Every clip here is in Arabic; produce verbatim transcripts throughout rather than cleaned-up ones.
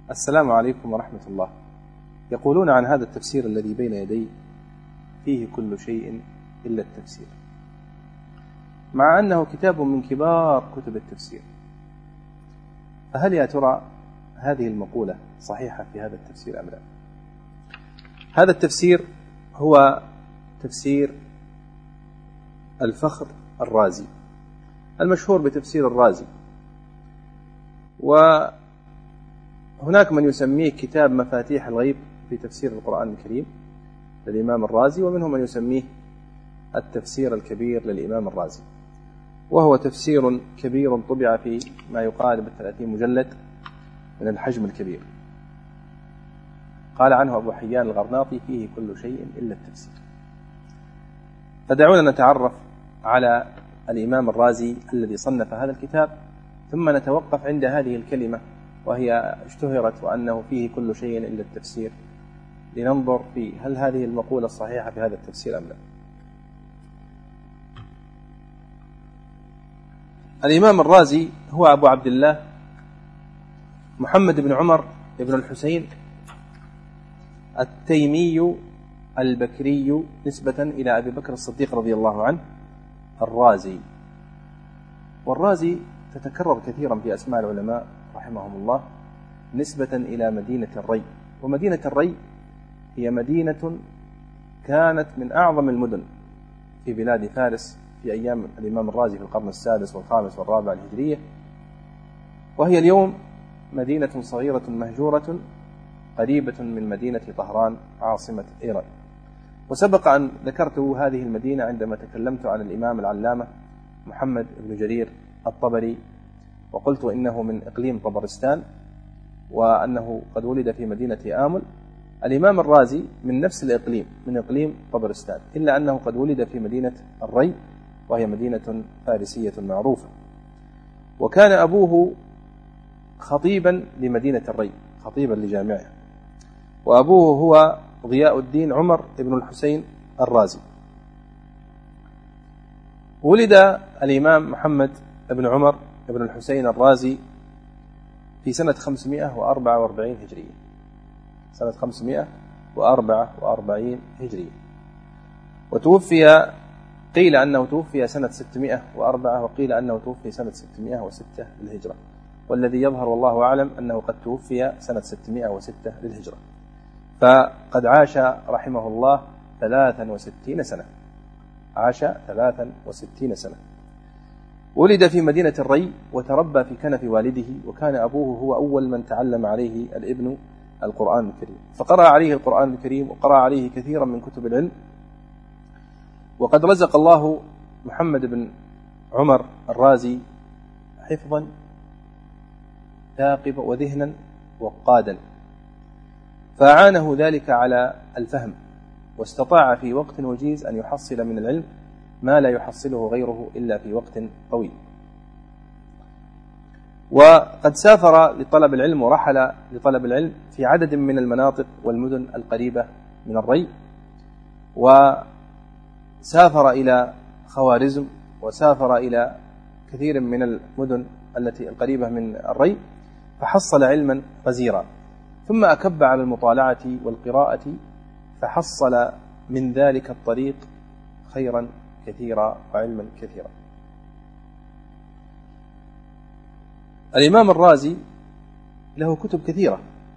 السلام عليكم ورحمة الله. يقولون عن هذا التفسير الذي بين يدي فيه كل شيء إلا التفسير، مع أنه كتاب من كبار كتب التفسير. فهل يا ترى هذه المقولة صحيحة في هذا التفسير أم لا؟ هذا التفسير هو تفسير الفخر الرازي المشهور بتفسير الرازي، وهناك من يسميه كتاب مفاتيح الغيب في تفسير القرآن الكريم للإمام الرازي، ومنهم من يسميه التفسير الكبير للإمام الرازي، وهو تفسير كبير طبع في ما يقارب الثلاثين مجلد من الحجم الكبير. قال عنه أبو حيان الغرناطي: فيه كل شيء إلا التفسير. فدعونا نتعرف على الإمام الرازي الذي صنف هذا الكتاب، ثم نتوقف عند هذه الكلمة وهي اشتهرت وأنه فيه كل شيء إلا التفسير، لننظر في هل هذه المقولة الصحيحة في هذا التفسير أم لا. الإمام الرازي هو أبو عبد الله محمد بن عمر بن الحسين التيمي البكري نسبة إلى أبي بكر الصديق رضي الله عنه الرازي. والرازي تتكرر كثيرا في أسماء العلماء رحمهم الله نسبة إلى مدينة الري. ومدينة الري هي مدينة كانت من أعظم المدن في بلاد فارس في أيام الإمام الرازي في القرن السادس والخامس والرابع الهجرية، وهي اليوم مدينة صغيرة مهجورة قريبة من مدينة طهران عاصمة إيران. وسبق أن ذكرت هذه المدينة عندما تكلمت عن الإمام العلامة محمد بن جرير الطبري، وقلت إنه من إقليم طبرستان وأنه قد ولد في مدينة آمل. الإمام الرازي من نفس الإقليم، من إقليم طبرستان، إلا أنه قد ولد في مدينة الري، وهي مدينة فارسية معروفة. وكان أبوه خطيبا لمدينة الري، خطيبا لجامعها، وأبوه هو ضياء الدين عمر بن الحسين الرازي. ولد الإمام محمد بن عمر بن الحسين الرازي في سنة خمسمائة وأربعة وأربعين هجرية، سنة خمسمائة وأربعة وأربعين هجرية. وتوفي، قيل أنه توفي سنة ستمائة وأربعة، وقيل أنه توفي سنة ستمائة وستة للهجرة، والذي يظهر والله أعلم أنه قد توفي سنة ستمائة وستة للهجرة. فقد عاش رحمه الله ثلاثا وستين سنة، عاش ثلاثا وستين سنة. ولد في مدينة الري وتربى في كنف والده، وكان أبوه هو أول من تعلم عليه الابن القرآن الكريم، فقرأ عليه القرآن الكريم وقرأ عليه كثيرا من كتب العلم. وقد رزق الله محمد بن عمر الرازي حفظا ثاقبا وذهنا وقادا، فأعانه ذلك على الفهم، واستطاع في وقت وجيز أن يحصل من العلم ما لا يحصله غيره إلا في وقت طويل. وقد سافر لطلب العلم ورحل لطلب العلم في عدد من المناطق والمدن القريبة من الري، وسافر إلى خوارزم، وسافر إلى كثير من المدن التي القريبة من الري، فحصل علما غزيرا، ثم أكب على المطالعة والقراءة، فحصل من ذلك الطريق خيرا كثيرا وعلما كثيرا. الإمام الرازي له كتب كثيرة،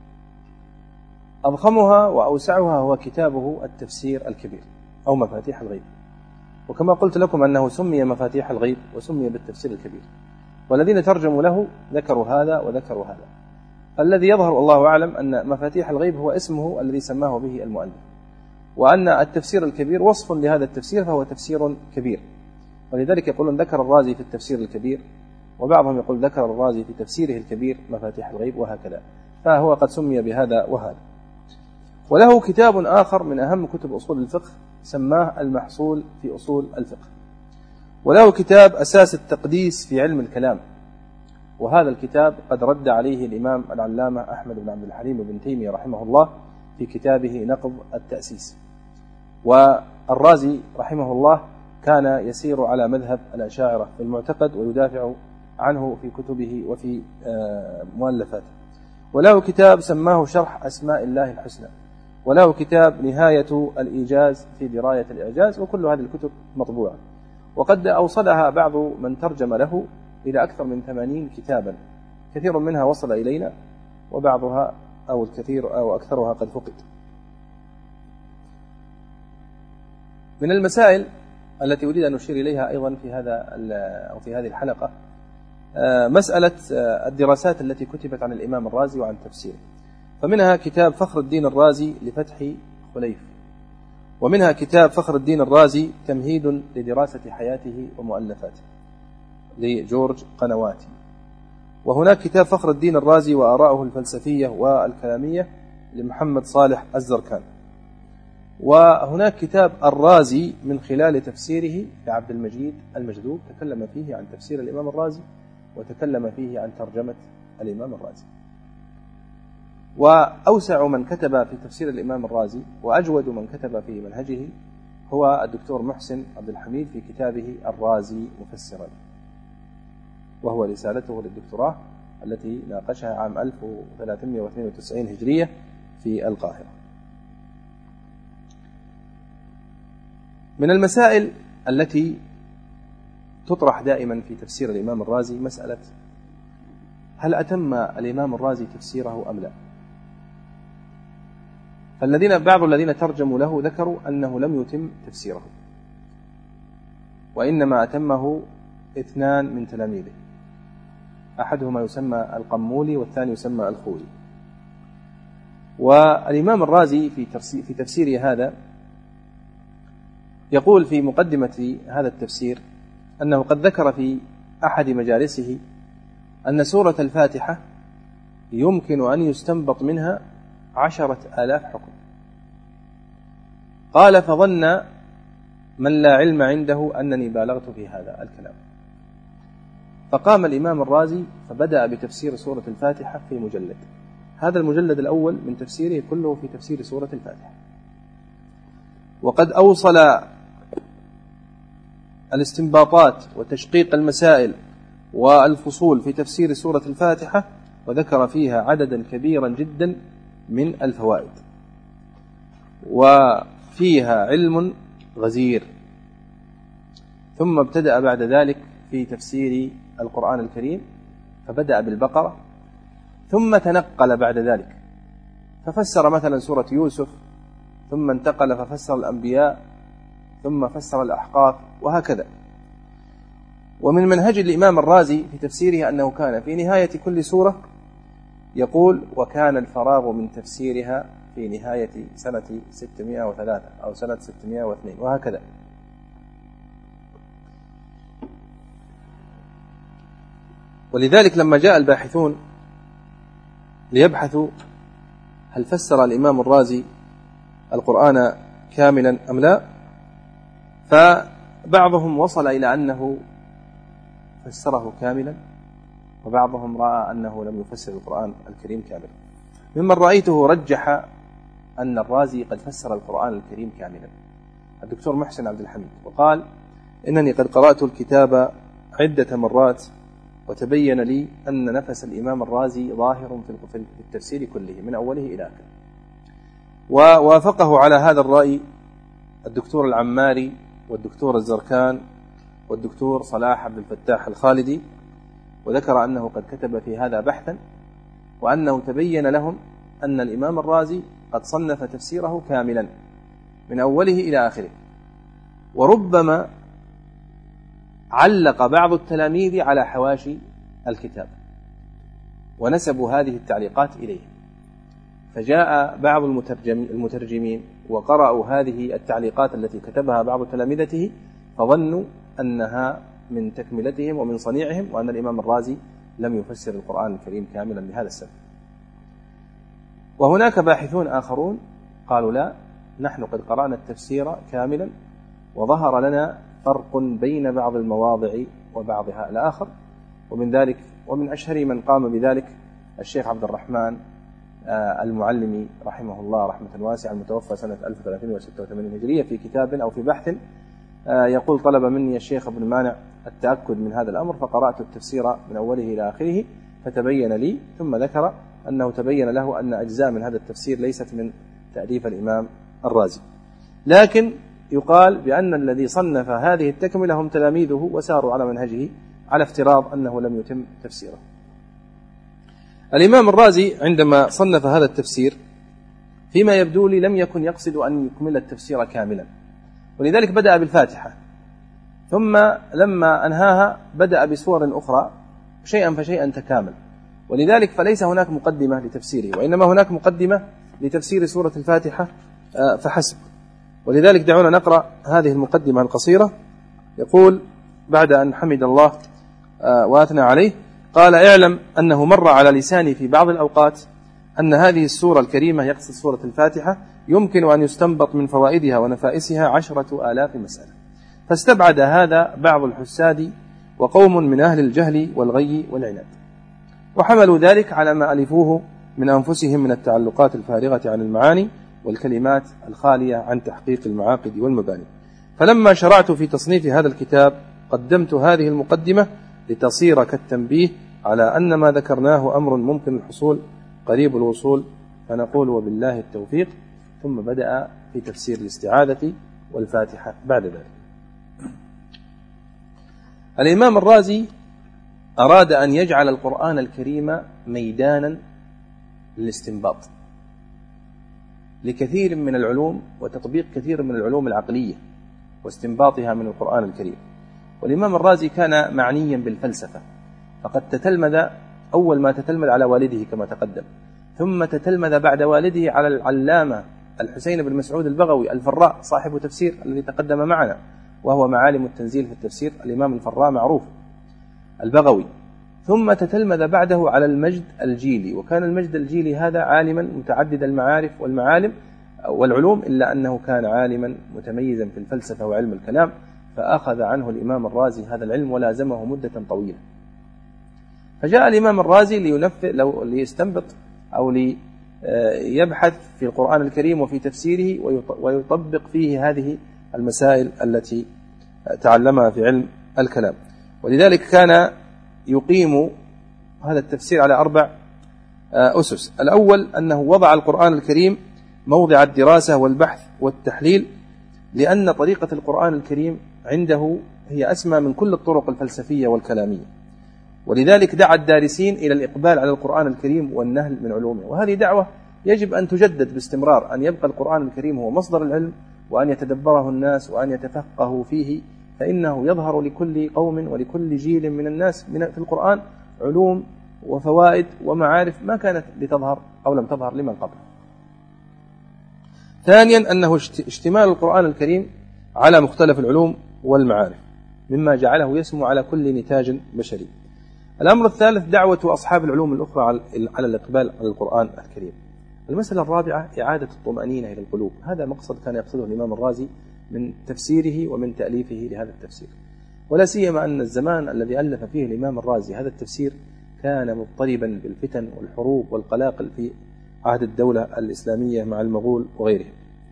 أضخمها وأوسعها هو كتابه التفسير الكبير أو مفاتيح الغيب، وكما قلت لكم أنه سمي مفاتيح الغيب وسمي بالتفسير الكبير، والذين ترجموا له ذكروا هذا وذكروا هذا. الذي يظهر والله أعلم أن مفاتيح الغيب هو اسمه الذي سماه به المؤلف، وأن التفسير الكبير وصف لهذا التفسير فهو تفسير كبير. ولذلك يقولون ذكر الرازي في التفسير الكبير، وبعضهم يقول ذكر الرازي في تفسيره الكبير مفاتيح الغيب، وهكذا، فهو قد سمي بهذا وهذا. وله كتاب آخر من أهم كتب أصول الفقه سماه المحصول في أصول الفقه، وله كتاب أساس التقديس في علم الكلام، وهذا الكتاب قد رد عليه الإمام العلامة أحمد بن عبد الحليم بن تيمية رحمه الله في كتابه نقض التأسيس. والرازي رحمه الله كان يسير على مذهب الأشاعرة في المعتقد ويدافع عنه في كتبه وفي مؤلفاته. وله كتاب سماه شرح أسماء الله الحسنى، وله كتاب نهاية الإيجاز في دراية الإعجاز، وكل هذه الكتب مطبوعة. وقد أوصلها بعض من ترجم له إلى أكثر من ثمانين كتابا، كثير منها وصل إلينا وبعضها أو الكثير أو أكثرها قد فقد. من المسائل التي أريد أن أشير إليها أيضا في هذا أو في هذه الحلقة مسألة الدراسات التي كتبت عن الإمام الرازي وعن تفسيره. فمنها كتاب فخر الدين الرازي لفتح خليف، ومنها كتاب فخر الدين الرازي تمهيد لدراسة حياته ومؤلفاته لجورج قنواتي، وهناك كتاب فخر الدين الرازي وآراءه الفلسفية والكلامية لمحمد صالح الزركان، وهناك كتاب الرازي من خلال تفسيره لعبد المجيد المجذوب، تكلم فيه عن تفسير الإمام الرازي وتكلم فيه عن ترجمة الإمام الرازي. وأوسع من كتب في تفسير الإمام الرازي وأجود من كتب في منهجه هو الدكتور محسن عبد الحميد في كتابه الرازي مفسرا، وهو رسالته للدكتوراه التي ناقشها عام ألف وثلاثمائة واثنين وتسعين هجرية في القاهرة. من المسائل التي تطرح دائما في تفسير الإمام الرازي مسألة هل أتم الإمام الرازي تفسيره أم لا؟ فالذين بعض الذين ترجموا له ذكروا أنه لم يتم تفسيره، وإنما أتمه اثنان من تلاميذه، أحدهما يسمى القمولي والثاني يسمى الخولي. والإمام الرازي في تفسير هذا يقول في مقدمة هذا التفسير أنه قد ذكر في أحد مجالسه أن سورة الفاتحة يمكن أن يستنبط منها عشرة آلاف حكم. قال فظن من لا علم عنده أنني بالغت في هذا الكلام، فقام الإمام الرازي فبدأ بتفسير سورة الفاتحة في مجلد، هذا المجلد الأول من تفسيره كله في تفسير سورة الفاتحة. وقد أوصل الاستنباطات وتشقيق المسائل والفصول في تفسير سورة الفاتحة، وذكر فيها عددا كبيرا جدا من الفوائد، وفيها علم غزير. ثم ابتدأ بعد ذلك في تفسير القرآن الكريم، فبدأ بالبقرة، ثم تنقل بعد ذلك ففسر مثلا سورة يوسف، ثم انتقل ففسر الأنبياء، ثم فسر الأحقاف، وهكذا. ومن منهج الإمام الرازي في تفسيره أنه كان في نهاية كل سورة يقول وكان الفراغ من تفسيرها في نهاية سنة ستمائة وثلاثة أو سنة ستمائة واثنين، وهكذا. ولذلك لما جاء الباحثون ليبحثوا هل فسر الإمام الرازي القرآن كاملا أم لا، فبعضهم وصل إلى أنه فسره كاملا، وبعضهم رأى أنه لم يفسر القرآن الكريم كاملا. ممن رأيته رجح أن الرازي قد فسر القرآن الكريم كاملا الدكتور محسن عبد الحميد، وقال إنني قد قرأت الكتاب عدة مرات وتبين لي أن نفس الإمام الرازي ظاهر في التفسير كله من أوله إلى آخره. ووافقه على هذا الرأي الدكتور العماري والدكتور الزركان والدكتور صلاح عبد الفتاح الخالدي، وذكر أنه قد كتب في هذا بحثا، وأنه تبين لهم أن الإمام الرازي قد صنف تفسيره كاملا من أوله إلى آخره. وربما علق بعض التلاميذ على حواشي الكتاب ونسبوا هذه التعليقات إليه، فجاء بعض المترجمين وقرأوا هذه التعليقات التي كتبها بعض تلامذته، فظنوا أنها من تكملتهم ومن صنيعهم، وأن الإمام الرازي لم يفسر القرآن الكريم كاملا لهذا السبب. وهناك باحثون آخرون قالوا لا، نحن قد قرأنا التفسير كاملا وظهر لنا فرق بين بعض المواضع وبعضها الآخر. ومن ذلك ومن أشهر من قام بذلك الشيخ عبد الرحمن المعلمي رحمه الله رحمة واسعة، المتوفى سنة ألف وثلاثمائة وستة وثمانين هجرية، في كتاب أو في بحث يقول طلب مني الشيخ ابن مانع التأكد من هذا الأمر، فقرأت التفسير من أوله إلى آخره فتبين لي، ثم ذكر أنه تبين له أن أجزاء من هذا التفسير ليست من تأليف الإمام الرازي، لكن يقال بأن الذي صنف هذه التكملة هم تلاميذه وساروا على منهجه على افتراض أنه لم يتم تفسيره. الإمام الرازي عندما صنف هذا التفسير فيما يبدو لي لم يكن يقصد أن يكمل التفسير كاملا، ولذلك بدأ بالفاتحة، ثم لما أنهاها بدأ بسور أخرى شيئا فشيئا تكامل، ولذلك فليس هناك مقدمة لتفسيره، وإنما هناك مقدمة لتفسير سورة الفاتحة فحسب. ولذلك دعونا نقرأ هذه المقدمة القصيرة. يقول بعد أن حمد الله وأثنى عليه قال: اعلم أنه مر على لساني في بعض الأوقات أن هذه السورة الكريمة يقصد سورة الفاتحة يمكن أن يستنبط من فوائدها ونفائسها عشرة آلاف مسألة، فاستبعد هذا بعض الحساد وقوم من أهل الجهل والغي والعناد، وحملوا ذلك على ما ألفوه من أنفسهم من التعلقات الفارغة عن المعاني والكلمات الخالية عن تحقيق المعاقد والمباني. فلما شرعت في تصنيف هذا الكتاب قدمت هذه المقدمة لتصير كالتنبيه على أن ما ذكرناه أمر ممكن الحصول قريب الوصول، فنقول وبالله التوفيق. ثم بدأ في تفسير الاستعاذة والفاتحة بعد ذلك. الإمام الرازي أراد أن يجعل القرآن الكريم ميدانا للاستنباط لكثير من العلوم وتطبيق كثير من العلوم العقلية واستنباطها من القرآن الكريم. والإمام الرازي كان معنيا بالفلسفة، فقد تتلمذ أول ما تتلمذ على والده كما تقدم، ثم تتلمذ بعد والده على العلامة الحسين بن مسعود البغوي الفراء صاحب تفسير الذي تقدم معنا، وهو معالم التنزيل في التفسير الإمام الفراء معروف البغوي. ثم تتلمذ بعده على المجد الجيلي، وكان المجد الجيلي هذا عالما متعدد المعارف والمعالم والعلوم، إلا أنه كان عالما متميزا في الفلسفة وعلم الكلام، فأخذ عنه الإمام الرازي هذا العلم ولازمه مدة طويلة. فجاء الإمام الرازي لينفذ لو ليستنبط أو ليبحث في القرآن الكريم وفي تفسيره ويطبق فيه هذه المسائل التي تعلمها في علم الكلام. ولذلك كان يقيم هذا التفسير على أربع أسس. الأول أنه وضع القرآن الكريم موضع الدراسة والبحث والتحليل، لأن طريقة القرآن الكريم عنده هي أسمى من كل الطرق الفلسفية والكلامية، ولذلك دعا الدارسين إلى الإقبال على القرآن الكريم والنهل من علومه. وهذه دعوة يجب أن تجدد باستمرار، أن يبقى القرآن الكريم هو مصدر العلم، وأن يتدبره الناس وأن يتفقهوا فيه، فإنه يظهر لكل قوم ولكل جيل من الناس من في القرآن علوم وفوائد ومعارف ما كانت لتظهر أو لم تظهر لمن قبل. ثانيا أنه اشتمال القرآن الكريم على مختلف العلوم والمعارف مما جعله يسمو على كل نتاج بشري. الأمر الثالث دعوة أصحاب العلوم الأخرى على الإقبال على القرآن الكريم. المسألة الرابعة إعادة الطمأنينة إلى القلوب، هذا مقصد كان يقصده الإمام الرازي من تفسيره ومن تأليفه لهذا التفسير، ولا سيما أن الزمان الذي ألف فيه الإمام الرازي هذا التفسير كان مضطربا بالفتن والحروب والقلاقل في عهد الدولة الإسلامية مع المغول وغيرهم.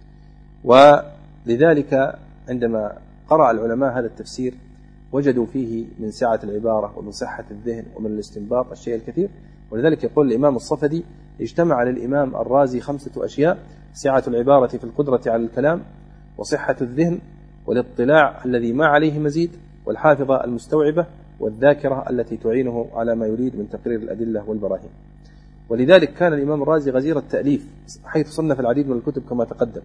ولذلك عندما قرأ العلماء هذا التفسير وجدوا فيه من سعة العبارة ومن صحة الذهن ومن الاستنباط الشيء الكثير. ولذلك يقول الإمام الصفدي: اجتمع للإمام الرازي خمسة أشياء: سعة العبارة في القدرة على الكلام، وصحة الذهن، والاطلاع الذي ما عليه مزيد، والحافظة المستوعبة، والذاكرة التي تعينه على ما يريد من تقرير الأدلة والبراهين. ولذلك كان الإمام الرازي غزير التأليف، حيث صنف العديد من الكتب كما تقدم.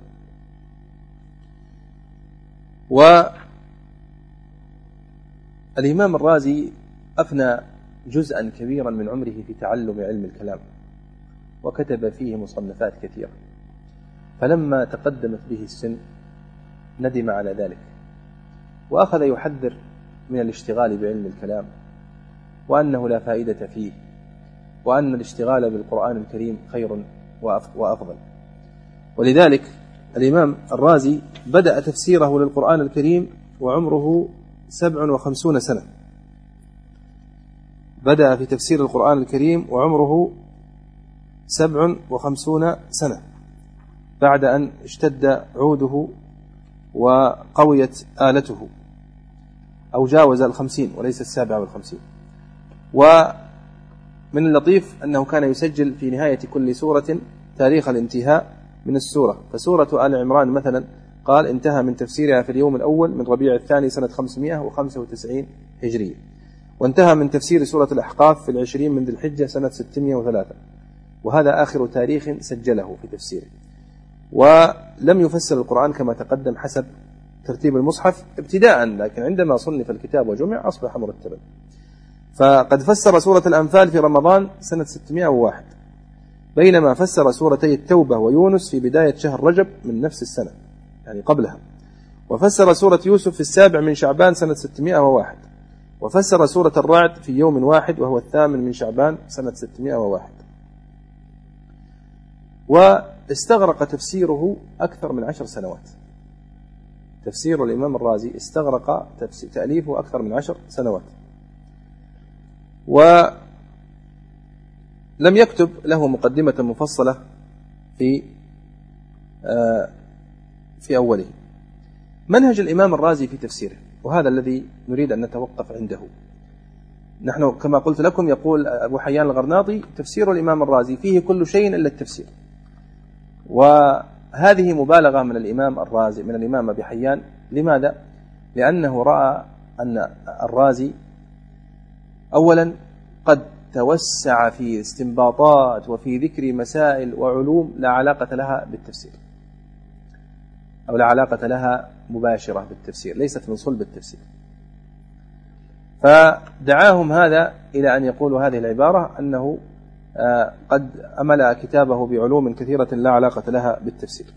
والإمام الرازي أفنى جزءا كبيرا من عمره في تعلم علم الكلام، وكتب فيه مصنفات كثيرة، فلما تقدمت به السن ندم على ذلك، وأخذ يحذر من الاشتغال بعلم الكلام، وأنه لا فائدة فيه، وأن الاشتغال بالقرآن الكريم خير وأفضل. ولذلك الإمام الرازي بدأ تفسيره للقرآن الكريم وعمره سبع وخمسون سنة، بدأ في تفسير القرآن الكريم وعمره سبع وخمسون سنة بعد أن اشتد عوده وقويت آلته، أو جاوز الخمسين وليس السابع والخمسين. ومن من اللطيف أنه كان يسجل في نهاية كل سورة تاريخ الانتهاء من السورة. فسورة آل عمران مثلا قال انتهى من تفسيرها في اليوم الأول من ربيع الثاني سنة خمسمائة وخمسة وتسعين هجرية، وانتهى من تفسير سورة الأحقاف في العشرين من ذي الحجة سنة ستمائة وثلاثة، وهذا آخر تاريخ سجله في تفسيره. ولم يفسر القرآن كما تقدم حسب ترتيب المصحف ابتداء، لكن عندما صنف الكتاب وجمع أصبح مرتبا. فقد فسر سورة الأنفال في رمضان سنة ستمائة وواحد، بينما فسر سورتي التوبة ويونس في بداية شهر رجب من نفس السنة يعني قبلها، وفسر سورة يوسف في السابع من شعبان سنة ستمائة وواحد، وفسر سورة الرعد في يوم واحد وهو الثامن من شعبان سنة ستمائة وواحد. واستغرق تفسيره أكثر من عشر سنوات. تفسير الإمام الرازي استغرق تأليفه أكثر من عشر سنوات، ولم يكتب له مقدمة مفصلة في في أوله. منهج الإمام الرازي في تفسيره، وهذا الذي نريد أن نتوقف عنده. نحن كما قلت لكم يقول أبو حيان الغرناطي تفسير الإمام الرازي فيه كل شيء إلا التفسير، وهذه مبالغة من الإمام الرازي من الإمام أبي حيان. لماذا؟ لأنه رأى أن الرازي أولا قد توسع في استنباطات وفي ذكر مسائل وعلوم لا علاقة لها بالتفسير، أو لا علاقة لها مباشرة بالتفسير، ليست من صلب التفسير. فدعاهم هذا إلى أن يقولوا هذه العبارة أنه قد أملأ كتابه بعلوم كثيرة لا علاقة لها بالتفسير.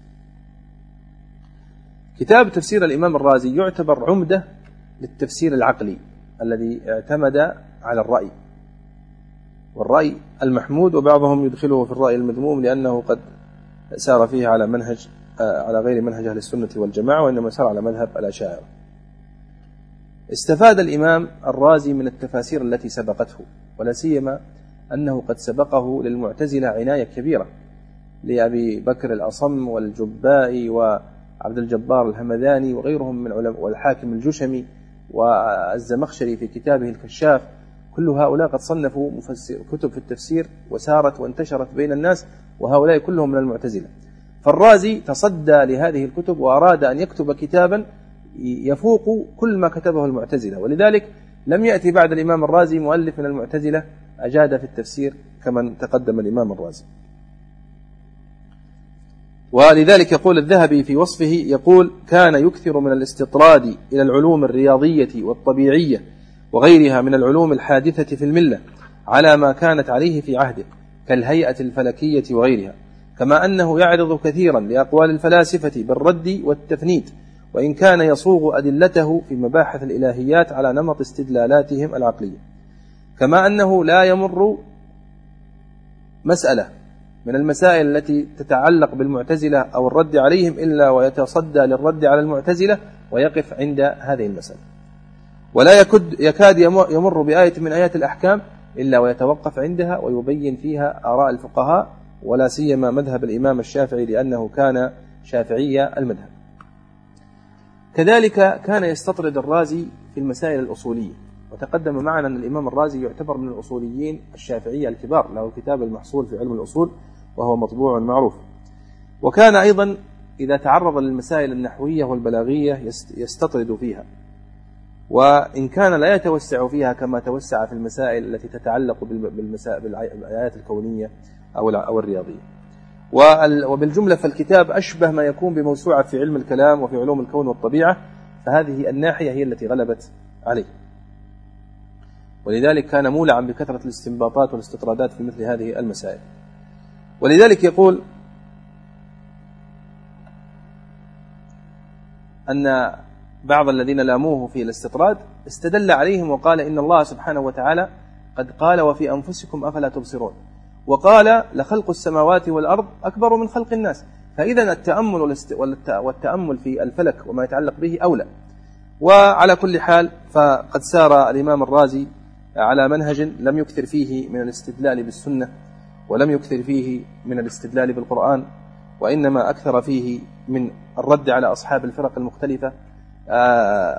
كتاب تفسير الإمام الرازي يعتبر عمدة للتفسير العقلي الذي اعتمد على الرأي، والرأي المحمود، وبعضهم يدخله في الرأي المذموم لأنه قد سار فيه على منهج على غير منهج أهل السنة والجماعة، وإنما سار على مذهب الأشاعرة. استفاد الإمام الرازي من التفاسير التي سبقته، ولا سيما أنه قد سبقه للمعتزلة عناية كبيرة، لأبي بكر الأصم والجبائي وعبد الجبار الهمذاني وغيرهم من علماء، والحاكم الجشمي والزمخشري في كتابه الكشاف. كل هؤلاء قد صنفوا كتب في التفسير وسارت وانتشرت بين الناس، وهؤلاء كلهم من المعتزلة. فالرازي تصدى لهذه الكتب وأراد أن يكتب كتابا يفوق كل ما كتبه المعتزلة، ولذلك لم يأتي بعد الإمام الرازي مؤلف من المعتزلة أجاد في التفسير كمن تقدم الإمام الرازي. ولذلك يقول الذهبي في وصفه، يقول: كان يكثر من الاستطراد إلى العلوم الرياضية والطبيعية وغيرها من العلوم الحادثة في الملة على ما كانت عليه في عهده كالهيئة الفلكية وغيرها، كما أنه يعرض كثيرا لأقوال الفلاسفة بالرد والتفنيد، وإن كان يصوغ أدلته في مباحث الإلهيات على نمط استدلالاتهم العقلية، كما أنه لا يمر مسألة من المسائل التي تتعلق بالمعتزلة أو الرد عليهم إلا ويتصدى للرد على المعتزلة ويقف عند هذه المسألة، ولا يكاد يمر بآية من آيات الأحكام إلا ويتوقف عندها ويبين فيها آراء الفقهاء، ولا سيما مذهب الإمام الشافعي لأنه كان شافعي المذهب. كذلك كان يستطرد الرازي في المسائل الأصولية، وتقدم معنا أن الإمام الرازي يعتبر من الأصوليين الشافعية الكبار، له كتاب المحصول في علم الأصول وهو مطبوع معروف. وكان أيضا إذا تعرض للمسائل النحوية والبلاغية يستطرد فيها، وإن كان لا يتوسع فيها كما توسع في المسائل التي تتعلق بالآيات الكونية أو الرياضية. وبالجملة فالكتاب أشبه ما يكون بموسوعة في علم الكلام وفي علوم الكون والطبيعة، فهذه الناحية هي التي غلبت عليه، ولذلك كان مولعا بكثرة الاستنباطات والاستطرادات في مثل هذه المسائل. ولذلك يقول أن بعض الذين لاموه في الاستطراد استدل عليهم وقال: إن الله سبحانه وتعالى قد قال: وفي أنفسكم أفلا تبصرون، وقال: لخلق السماوات والأرض أكبر من خلق الناس. فإذا التأمل والتأمل في الفلك وما يتعلق به أولى. وعلى كل حال فقد سار الإمام الرازي على منهج لم يكثر فيه من الاستدلال بالسنة، ولم يكثر فيه من الاستدلال بالقرآن، وإنما أكثر فيه من الرد على أصحاب الفرق المختلفة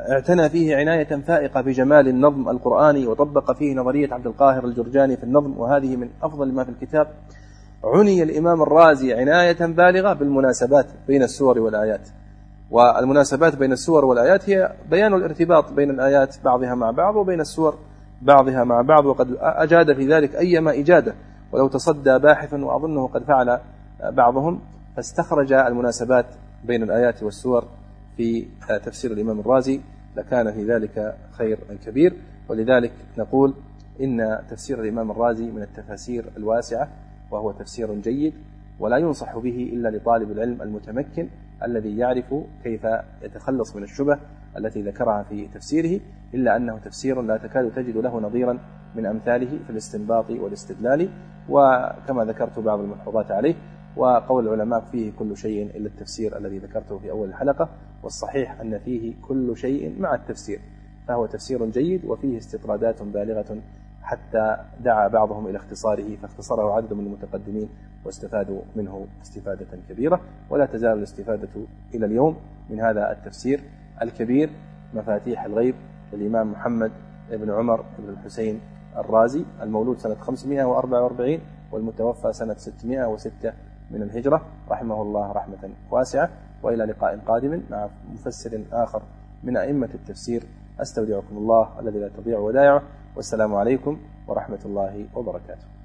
اعتنى فيه عناية فائقة بجمال النظم القرآني، وطبق فيه نظرية عبد القاهر الجرجاني في النظم، وهذه من أفضل ما في الكتاب. عني الإمام الرازي عناية بالغة بالمناسبات بين السور والآيات، والمناسبات بين السور والآيات هي بيان الارتباط بين الآيات بعضها مع بعض وبين السور بعضها مع بعض، وقد أجاد في ذلك أيما إجادة، ولو تصدى باحث وأظنه قد فعل بعضهم فاستخرج المناسبات بين الآيات والسور في تفسير الإمام الرازي لكان في ذلك خير كبير. ولذلك نقول إن تفسير الإمام الرازي من التفاسير الواسعة، وهو تفسير جيد ولا ينصح به إلا لطالب العلم المتمكن الذي يعرف كيف يتخلص من الشبه التي ذكرها في تفسيره، إلا أنه تفسير لا تكاد تجد له نظيرا من أمثاله في الاستنباط والاستدلال، وكما ذكرت بعض الملحوظات عليه. وقول العلماء فيه كل شيء إلا التفسير الذي ذكرته في أول الحلقة، والصحيح أن فيه كل شيء مع التفسير، فهو تفسير جيد وفيه استطرادات بالغة حتى دعا بعضهم إلى اختصاره، فاختصره عدد من المتقدمين واستفادوا منه استفادة كبيرة. ولا تزال الاستفادة إلى اليوم من هذا التفسير الكبير مفاتيح الغيب للإمام محمد بن عمر بن الحسين الرازي، المولود سنة خمسمائة وأربعة وأربعين والمتوفى سنة ستمائة وستة من الهجرة، رحمه الله رحمة واسعة. وإلى لقاء قادم مع مفسر آخر من أئمة التفسير، أستودعكم الله الذي لا تضيع ودائعه، والسلام عليكم ورحمة الله وبركاته.